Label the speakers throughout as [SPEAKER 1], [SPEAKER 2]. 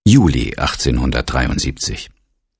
[SPEAKER 1] Juli 1873.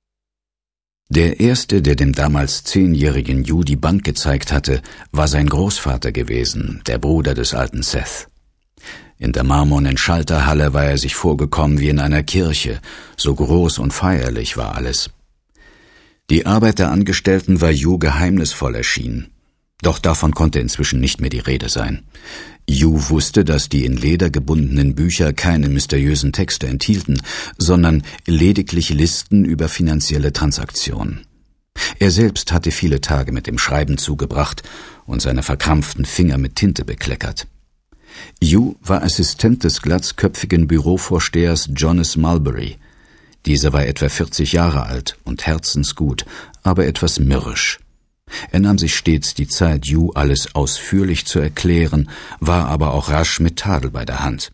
[SPEAKER 1] Der Erste, der dem damals 10-jährigen Hugh die Bank gezeigt hatte, war sein Großvater gewesen, der Bruder des alten Seth. In der marmornen Schalterhalle war er sich vorgekommen wie in einer Kirche, so groß und feierlich war alles. Die Arbeit der Angestellten war Hugh geheimnisvoll erschienen. Doch davon konnte inzwischen nicht mehr die Rede sein. Hugh wusste, dass die in Leder gebundenen Bücher keine mysteriösen Texte enthielten, sondern lediglich Listen über finanzielle Transaktionen. Er selbst hatte viele Tage mit dem Schreiben zugebracht und seine verkrampften Finger mit Tinte bekleckert. Hugh war Assistent des glatzköpfigen Bürovorstehers Jonas Mulberry. Dieser war etwa 40 Jahre alt und herzensgut, aber etwas mürrisch. Er nahm sich stets die Zeit, Hugh alles ausführlich zu erklären, war aber auch rasch mit Tadel bei der Hand.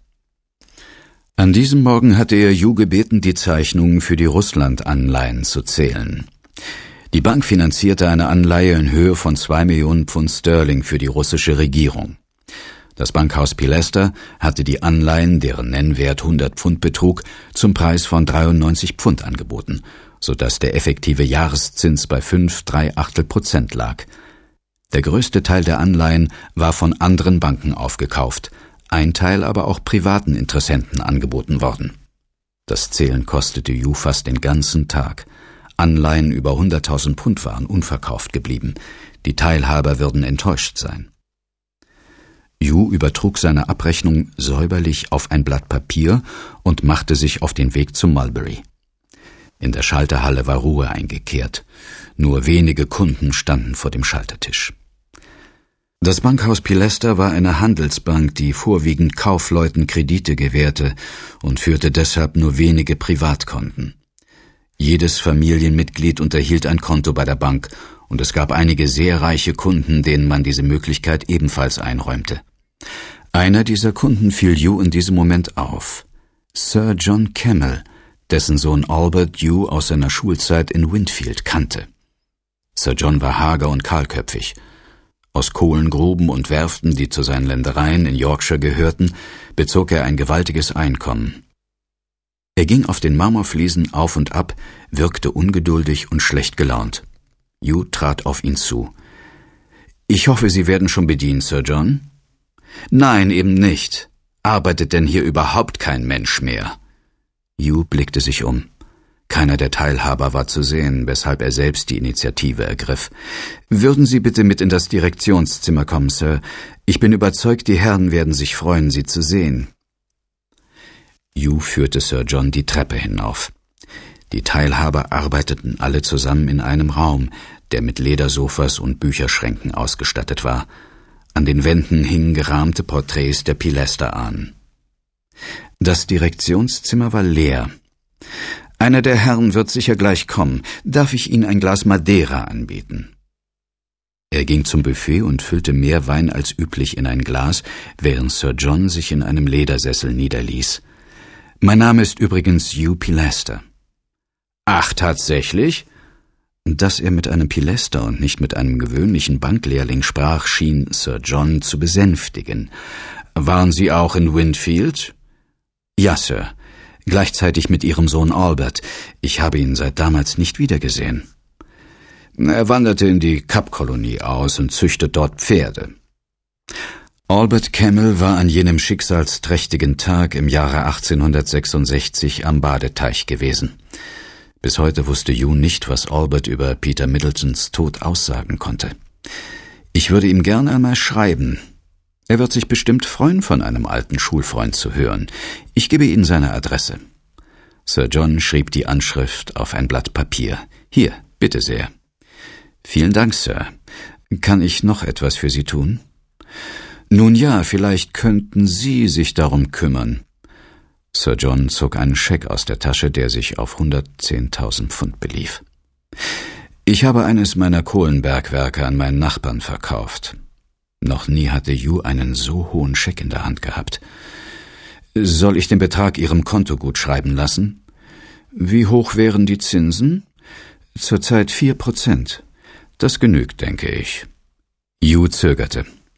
[SPEAKER 1] An diesem Morgen hatte er Hugh gebeten, die Zeichnungen für die Russland-Anleihen zu zählen. Die Bank finanzierte eine Anleihe in Höhe von 2 Millionen Pfund Sterling für die russische Regierung. Das Bankhaus Pilaster hatte die Anleihen, deren Nennwert 100 Pfund betrug, zum Preis von 93 Pfund angeboten, sodass der effektive Jahreszins bei 5,3% lag. Der größte Teil der Anleihen war von anderen Banken aufgekauft, ein Teil aber auch privaten Interessenten angeboten worden. Das Zählen kostete Hugh fast den ganzen Tag. Anleihen über 100.000 Pfund waren unverkauft geblieben. Die Teilhaber würden enttäuscht sein. Hugh übertrug seine Abrechnung säuberlich auf ein Blatt Papier und machte sich auf den Weg zum Mulberry. In der Schalterhalle war Ruhe eingekehrt. Nur wenige Kunden standen vor dem Schaltertisch. Das Bankhaus Pilaster war eine Handelsbank, die vorwiegend Kaufleuten Kredite gewährte und führte deshalb nur wenige Privatkonten. Jedes Familienmitglied unterhielt ein Konto bei der Bank, und es gab einige sehr reiche Kunden, denen man diese Möglichkeit ebenfalls einräumte. Einer dieser Kunden fiel Hugh in diesem Moment auf: Sir John Kemble, dessen Sohn Albert Hugh aus seiner Schulzeit in Winfield kannte. Sir John war hager und kahlköpfig. Aus Kohlengruben und Werften, die zu seinen Ländereien in Yorkshire gehörten, bezog er ein gewaltiges Einkommen. Er ging auf den Marmorfliesen auf und ab, wirkte ungeduldig und schlecht gelaunt. Hugh trat auf ihn zu. »Ich hoffe, Sie werden schon bedient, Sir John?« »Nein, eben nicht. Arbeitet denn hier überhaupt kein Mensch mehr?« Hugh blickte sich um. Keiner der Teilhaber war zu sehen, weshalb er selbst die Initiative ergriff. »Würden Sie bitte mit in das Direktionszimmer kommen, Sir? Ich bin überzeugt, die Herren werden sich freuen, Sie zu sehen.« Hugh führte Sir John die Treppe hinauf. Die Teilhaber arbeiteten alle zusammen in einem Raum, der mit Ledersofas und Bücherschränken ausgestattet war. An den Wänden hingen gerahmte Porträts der Pilaster-Ahnen. Das Direktionszimmer war leer. »Einer der Herren wird sicher gleich kommen. Darf ich Ihnen ein Glas Madeira anbieten?« Er ging zum Buffet und füllte mehr Wein als üblich in ein Glas, während Sir John sich in einem Ledersessel niederließ. »Mein Name ist übrigens Hugh Pilaster.« »Ach, tatsächlich?« Dass er mit einem Pilaster und nicht mit einem gewöhnlichen Banklehrling sprach, schien Sir John zu besänftigen. »Waren Sie auch in Winfield?« »Ja, Sir. Gleichzeitig mit Ihrem Sohn Albert. Ich habe ihn seit damals nicht wiedergesehen.« »Er wanderte in die Kapkolonie aus und züchtet dort Pferde.« Albert Kemble war an jenem schicksalsträchtigen Tag im Jahre 1866 am Badeteich gewesen. Bis heute wusste Hugh nicht, was Albert über Peter Middletons Tod aussagen konnte. »Ich würde ihm gern einmal schreiben. Er wird sich bestimmt freuen, von einem alten Schulfreund zu hören. Ich gebe Ihnen seine Adresse.« Sir John schrieb die Anschrift auf ein Blatt Papier. »Hier, bitte sehr.« »Vielen Dank, Sir. Kann ich noch etwas für Sie tun?« »Nun ja, vielleicht könnten Sie sich darum kümmern.« Sir John zog einen Scheck aus der Tasche, der sich auf 110.000 Pfund belief. »Ich habe eines meiner Kohlenbergwerke an meinen Nachbarn verkauft.« Noch nie hatte Hugh einen so hohen Scheck in der Hand gehabt. »Soll ich den Betrag Ihrem Konto gut schreiben lassen?« »Wie hoch wären die Zinsen?« »Zurzeit 4%. Das genügt, denke ich.« Hugh zögerte.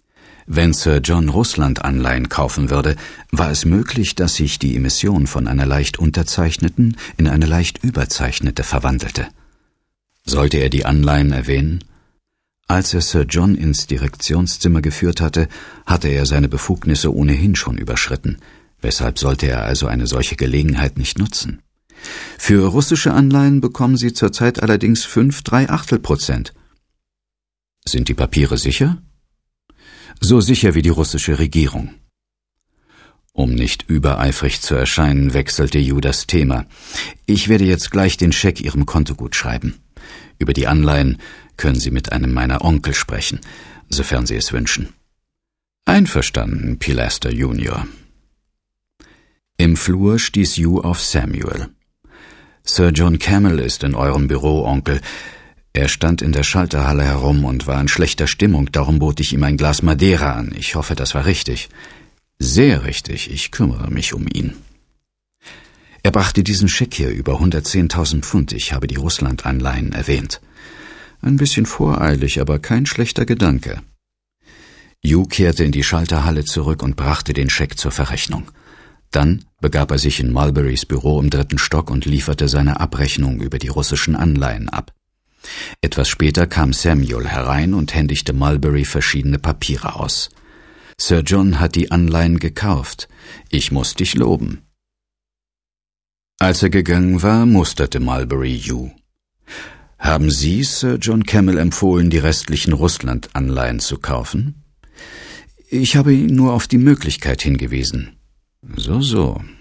[SPEAKER 1] Wenn Sir John Russland-Anleihen kaufen würde, war es möglich, dass sich die Emission von einer leicht unterzeichneten in eine leicht überzeichnete verwandelte. Sollte er die Anleihen erwähnen? Als er Sir John ins Direktionszimmer geführt hatte, hatte er seine Befugnisse ohnehin schon überschritten. Weshalb sollte er also eine solche Gelegenheit nicht nutzen? Für russische Anleihen bekommen Sie zurzeit allerdings 5,3/8%. Sind die Papiere sicher? So sicher wie die russische Regierung. Um nicht übereifrig zu erscheinen, wechselte Yu das Thema. Ich werde jetzt gleich den Scheck Ihrem Kontogut schreiben. Über die Anleihen können Sie mit einem meiner Onkel sprechen, sofern Sie es wünschen. Einverstanden, Pilaster Junior. Im Flur stieß Yu auf Samuel. Sir John Cammell ist in eurem Büro, Onkel. Er stand in der Schalterhalle herum und war in schlechter Stimmung, darum bot ich ihm ein Glas Madeira an. Ich hoffe, das war richtig. Sehr richtig, ich kümmere mich um ihn. Er brachte diesen Scheck hier über 110.000 Pfund, ich habe die Russland-Anleihen erwähnt. Ein bisschen voreilig, aber kein schlechter Gedanke. Yu kehrte in die Schalterhalle zurück und brachte den Scheck zur Verrechnung. Dann begab er sich in Mulberrys Büro im 3. Stock und lieferte seine Abrechnung über die russischen Anleihen ab. Etwas später kam Samuel herein und händigte Mulberry verschiedene Papiere aus. Sir John hat die Anleihen gekauft. Ich muss dich loben. Als er gegangen war, musterte Mulberry Yu. Haben Sie Sir John Cammell empfohlen, die restlichen Russland-Anleihen zu kaufen? Ich habe ihn nur auf die Möglichkeit hingewiesen. So.